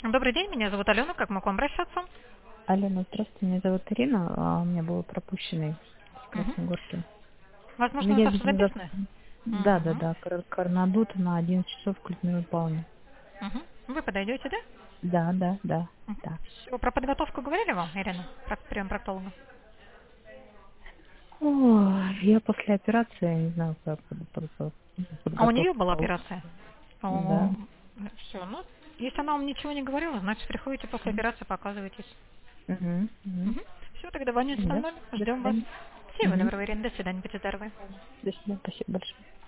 Добрый день, меня зовут Алена. Как могу обращаться? Алена, здравствуйте, меня зовут Ирина, а у меня был пропущенный с Мгм. Красногорки. Ну, Возможно, я, Саша видимо, записаны? завтра... Да, да, Мгм. да, Карнадут на 11 часов к Людмиле Павловне. Мгм. Вы подойдете, да? Да, да, да, Мгм. да. Всё, про подготовку говорили вам, Ирина? Про прием проктолога? Ой, я после операции, я не знаю, как А у нее подготовка была получится. операция? Да. Все, ну, если она вам ничего не говорила, значит, приходите после операции, показывайтесь. Угу, угу. Все, тогда в Да. 11:00. До Ждем вас. свидания. Всего Угу. доброго, Ирина. До свидания, будьте здоровы. До свидания, спасибо большое.